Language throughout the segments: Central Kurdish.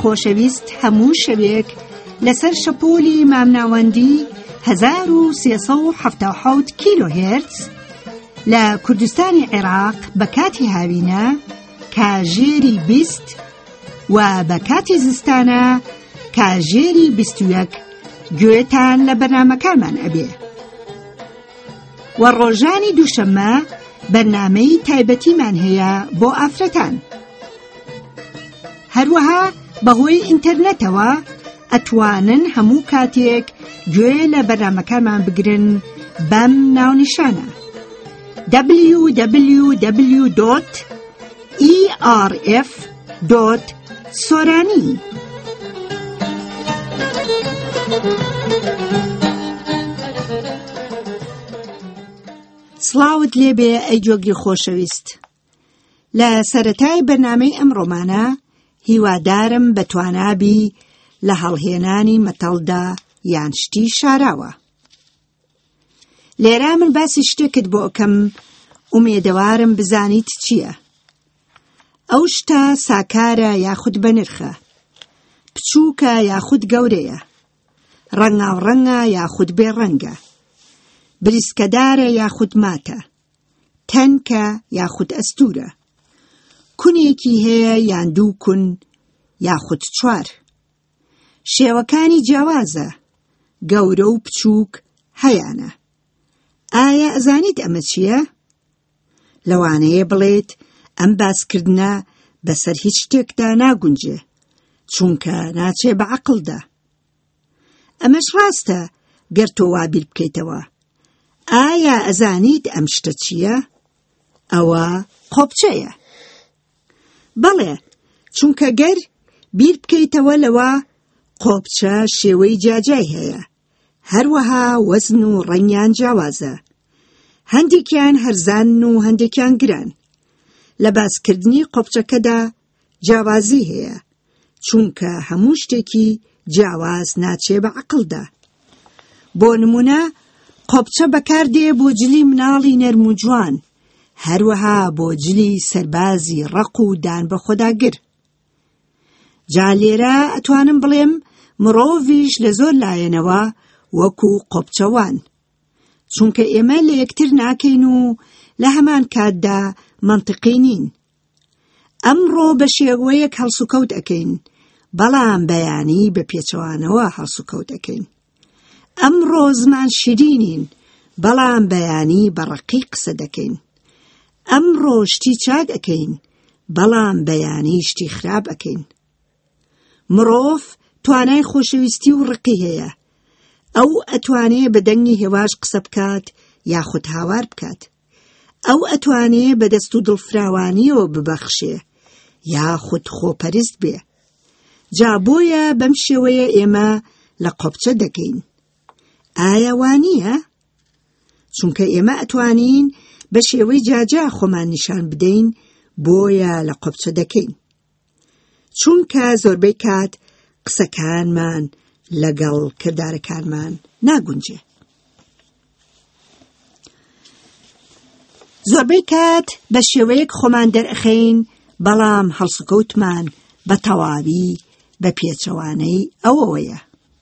خۆشەویست هەموو شەوێک لەسەر شەپۆلی مامناوەندی 1377 کیلۆهێرتز لە کوردستانی عێراق بە کاتی هاوینە کاژێری 20 و بە کاتی زستانە کاژێری 21 گوێتان لە بەرنامەکانمان ئەبێ. و ڕۆژانی دووشەممە بەرنامەی تایبەتیمان هەیە بۆ ئافرەتان. هەروەها بەهۆی ئینتەرنێتەوە ئەتوانن هەموو کاتێک گوێ لە بەرنامەکانمان بگرن بەم ناونیشانە www.erf.sorani. سڵاوت لێبێ ئەی جۆگری خۆشەویست. لە سەرەتای بەرنامەی ئەمڕۆمانە هیوادارم بەتوانابی لە هەڵهێنانی مەتەڵدا یان شتی شاراوە. لێرە من باسی شتێکت بۆ ئەکەم ئومێدەوارم بزانیت چییە. ئەو شتە ساکارە یاخود بەنرخە، بچووکە یاخود گەورەیە، ڕەنگاوڕەنگە یاخود بێڕەنگە، بریسکەدارە یاخود ماتە، تەنکە یاخود ئەستورە، کونێکی هەیە یان دوو کون یاخود چوار. شێوەکانی جیاوازە، گەورە و بچووک هەیانە. ئایا ئەزانیت ئەمە چییە؟ لەوانەیە بڵێت ئەم باسکردنە بەسەر هیچ شتێکدا ناگونجێ، چونکە ناچێ بە عەقڵدا. ئەمەش ڕاستە گەر تۆ وا بیر بکەیتەوە. ئایا ئەزانیت ئەم شتە چییە؟ ئەوە قۆبچەیە. بەڵێ، چونکە گەر بیر بکەیتەوە لەوە، قۆبچە شێوەی جاجای هەیە، هەروەها وەزن و ڕەنگیان جیاوازە. هەندێکیان هەرزان و هەندێکیان گران. لە باسکردنی قۆبچەکەدا جیاوازی هەیە، چونکە هەموو شتێکی جیاواز ناچێ بە عەقڵدا. بۆ نمونە، قۆبچە بەکاردێ بۆ جلی مناڵی نەرم و جوان، هەروەها بۆ جلی سەربازی ڕق و دان بە خۆداگر. جا لێرە ئەتوانم بڵێم مرۆڤیش لە زۆر لایەنەوە وەکو قۆبچەوان، چونکە ئێمە لە یەکتر ناکەین و لە هەمان کاتدا مەنتیقی نین. ئەمڕۆ بە شێوەیەک هەڵسوکەوت ئەکەین، بەڵام بەیانی بە پێچەوانەوە هەڵسوکەوت ئەکەین. ئەمڕۆ زمان شیرینین، بەڵام بەیانی بەڕەقی قسە دەکەین. ئەمڕۆ شتی چاک ئەکەین، بەڵام بەیانی شتی خراپ ئەکەین. مرۆڤ توانای خۆشەویستی و ڕقی هەیە. ئەو ئەتوانێ بە دەنگی هێواش قسە بکات یاخود هاوار بکات. ئەو ئەتوانێ بە دەست و دڵفراوانیەوە ببەخشێ یاخود خۆپەرست بێ. جا بۆیە بەم شێوەیە ئێمە لە قۆبچە دەکەین. ئایا وانییە؟ چونکە ئێمە ئەتوانین بە شێوەی جاجا خۆمان نیشان بدەین، بۆیە لە قۆبچە دەکەین. چونکە زۆربەی کات قسەکانمان لەگەڵ کردارەکانمان ناگونجێ. زۆربەی کات بە شێوەیەک خۆمان دەرئەخەین، بەڵام هەڵسوکەوتمان بە تەواوی بە پێچەوانەی ئەوەیە.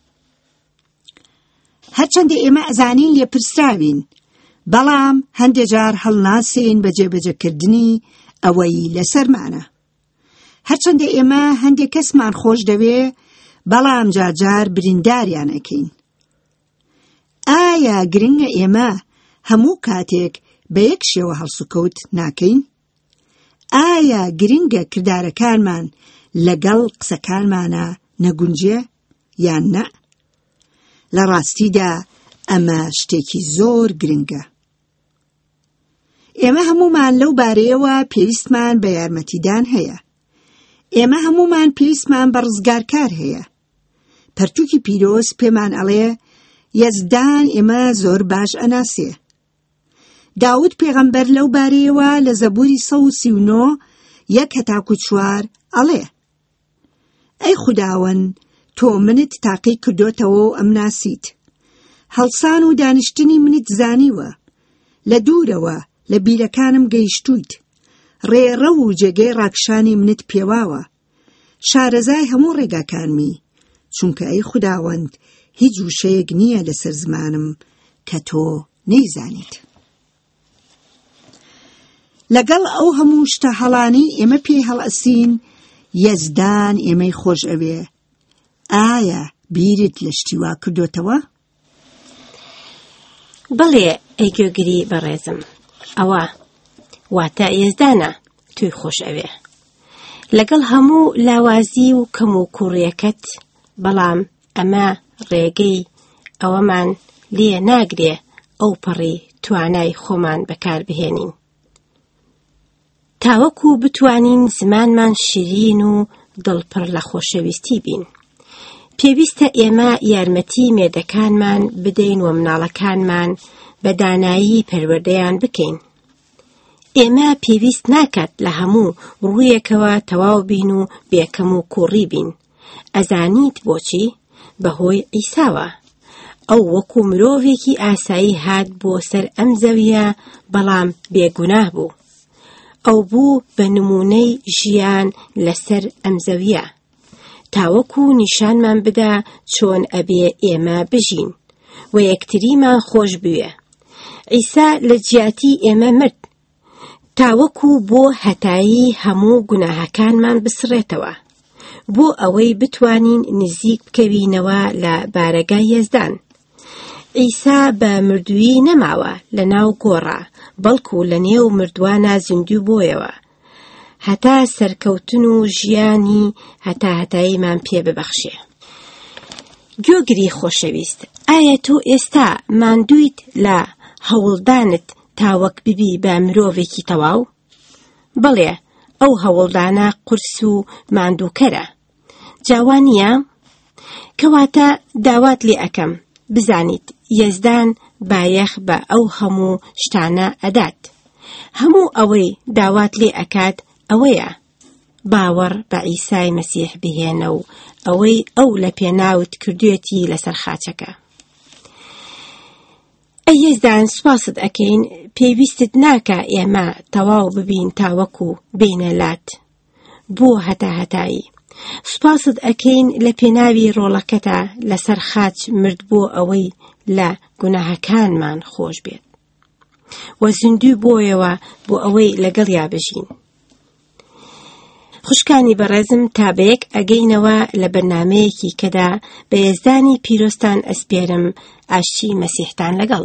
هەرچەندە ئێمە ئەزانین لێپرسراوین، بەڵام هەندێک جار هەڵناسین بە جێبەجێکردنی ئەوەی لەسەرمانە. هەرچەندە ئێمە هەندێک کەسمان خۆش دەوێ، بەڵام جارجار برینداریان ئەکەین. ئایا گرنگە ئێمە هەموو کاتێک بە یەک شێوە هەڵسوکەوت ناکەین؟ ئایا گرنگە کردارەکانمان لەگەڵ قسەکانمانە نەگونجێ یان نە؟ لە ڕاستیدا ئەمە شتێکی زۆر گرنگە. ئێمە هەمومان لەو بارەیەوە پێویستمان بە یارمەتیدان هەیە. ئێمە هەمومان پێویستمان بە ڕزگارکار هەیە. پەرتووکی پیرۆز پێمان ئەڵێ یەزدان ئێمە زۆر باش ئەناسێ. داود پێغەمبەر لەو بارەیەوە لە زەبووری 139 1-4 ئەڵێ: ئەی خوداوەن، تۆ منت تاقی کردوتەوە و ئەم ناسیت. هەڵسان و دانیشتنی منت زانیوە. لە دوورەوە لە بیرەکانم گەیشتوویت. ڕێڕە و جێگەی ڕاکشانی منت پێواوە. شارەزای هەموو ڕێگاکانمی، چونکە ئەی خوداوەند هیچ وشەیەک نییە لەسەر زمانم کە تۆ نەیزانیت. لەگەڵ ئەو هەموو شتە هەڵانی ئێمە پێی هەڵئەسین یەزدان ئێمەی خۆش ئەوێ. ئایا بیرت لە شتی وا کردوتەوە؟ بەڵێ ئەی گوێگری بەڕێزم، ئەوە واتە یەزدانە توی خۆش ئەوێ. لەگەڵ هەموو لاوازی و کەم و کوڕیەکەت، بەڵام ئەمە ڕێگەی ئەوەمان لێ ناگرێ ئەو پەڕی توانای خۆمان بەکاربهێنین. تاوەکو بتوانین زمانمان شیرین و دڵپڕ لە خۆشەویستی بین. پێویستە ئێمە یارمەتی مێردەکانمان بدەین و مناڵەکانمان بە دانایی پەروەردەیان بکەین. ئێمە پێویست ناکات لە هەموو ڕوویەکەوە تەواو بین و بێکەم و کوڕی بین. ئەزانیت بۆچی؟ بەهۆی ئیساوە. ئەو وەکو مرۆڤێکی ئاسایی هات بۆ سەر ئەم زەویە، بەڵام بێگوناه بوو. ئەو بوو بە نمونەی ژیان لەسەر ئەم زەویە، تاوەکو نیشانمان بدا چۆن ئەبێ ئێمە بژین و یەکتریمان خۆش بوێ. ئیسا لە جیاتی ئێمە مرد، تاوەکو بۆ هەتایی هەموو گوناهەکانمان بسڕێتەوە، بۆ ئەوەی بتوانین نزیک بکەوینەوە لە بارەگای یەزدان. ئیسا بە مردووی نەماوە لە ناو گۆڕە، بەڵکو لە نێو مردوانە زیندوو بۆیەوە، هەتا سەرکەوتن و ژیانی هەتاییمان پێ ببەخشێ. گوێگری خۆشەویست، ئایا تۆ ئێستا ماندوویت لە هەوڵدانت تاوەک ببی بە مرۆڤێکی تەواو؟ بڵێ، ئەو هەوڵدانە قورس و ماندووکەرە. جاوانیە؟ کەواتە داوات لێ ئەەکەم بزانیت یەزدان بایەخ بە ئەو هەموو شتانە ئەدات. هەموو ئەوەی داوات لێ ئەکات ئەوەیە باوەڕ بە عیسای مەسیح بهێنە و ئەوەی ئەو لە پێناوت کردوێتی لەسەر خاچەکە. ئەی یەزدان، سوپاست ئەکەین، پێویستت ناکە ئێمە تەواو ببین تاوەکو بینەلات بۆ هەتایی. سوپاست ئەکەین لە پێناوی ڕۆڵەکەتە لەسەر خاچ مرد بۆ ئەوەی لە گوناهەکانمان خۆش بێت و زیندوو بۆیەوە بۆ ئەوەی لەگەڵیا بژین. خوشکانی بەڕێزم، تا بەیەک ئەگەینەوە لە بەرنامەیەکی کەدا بە یەزدانی پیرۆستان ئەسپێرم ئاشتی مەسیحتان لەگەڵ.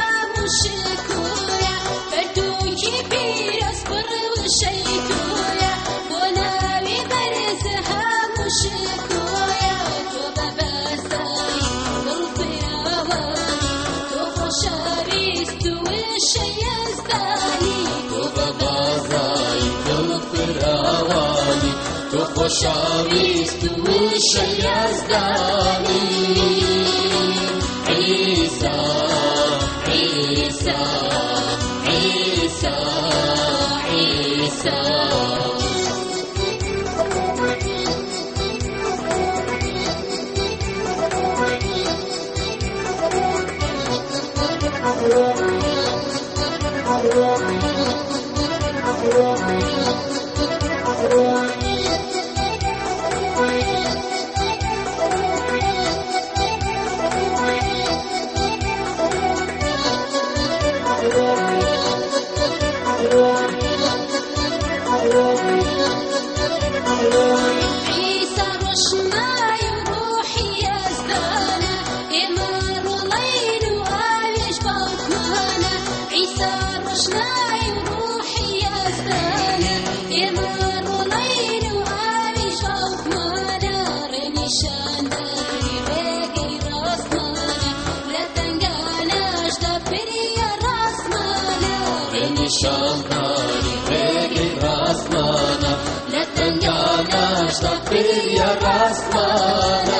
شيء خۆشەویست وشە یەزدانی عیسا عیسا عیسا عیسا شامناري غيري راسمانا لا تنجاناش تغفر يا راسمانا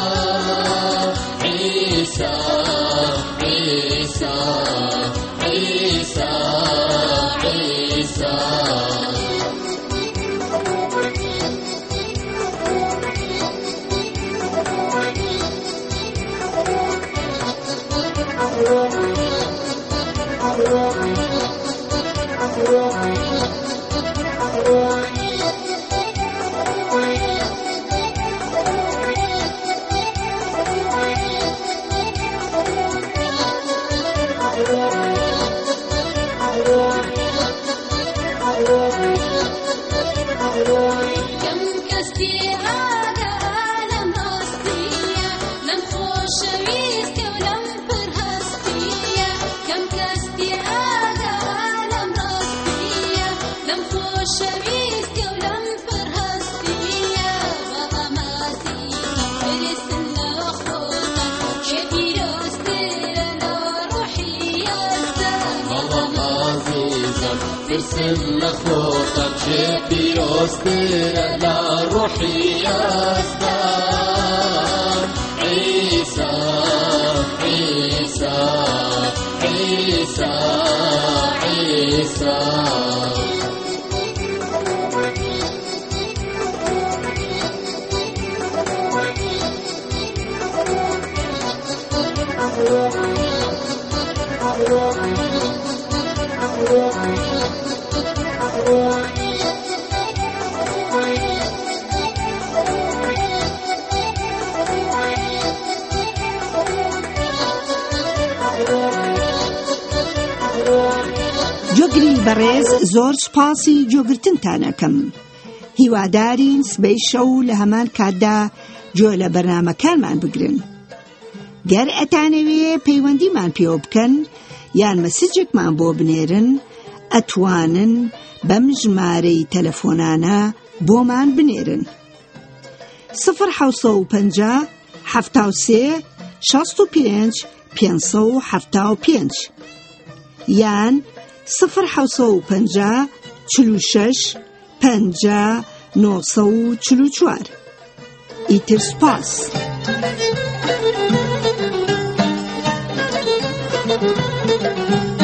عيسى عيسى عيسى عيسى بسم خطك شبي أصدر لا روحي أصدر عيسى عيسى عيسى عيسى جۆگری بەڕێز زۆر سپاسی جۆگرتنتانەکەم. هیوادارین سبەی شەو لە هەمان کاتدا جۆ لە بەرنامەکانمان بگرن. گەر ئەتانەوێ پەیوەندیمان پێوە بکەن یان مەسیجێکمان بۆ بنێرن ئەتوانن بەم ژمارەی تەلەفۆنانە بۆمان بنێرن 0 750 73 65 575 یان 0 46 50 944 ئیتر سپاس.